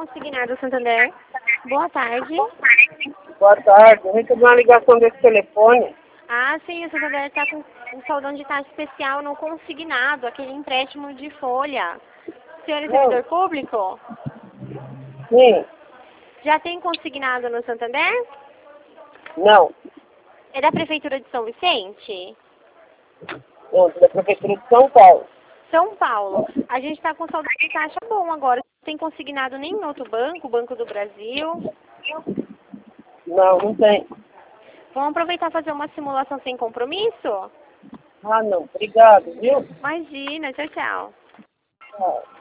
Consignado Santander. Boa tarde. Boa tarde, eu recebi uma ligação desse telefone. Ah, sim, o Santander está com um saldão de taxa especial no consignado, aquele empréstimo de folha. O senhor é servidor público? Sim, Já tem consignado no Santander? não, É da Prefeitura de São Vicente? não, da Prefeitura de São Paulo. São Paulo. A gente está com saldão de taxa bom agora. Não tem consignado nem em outro banco, Banco do Brasil. Não, não tem. Vamos aproveitar e fazer uma simulação sem compromisso? Ah, não, obrigado, viu? Imagina, tchau, tchau. Tchau.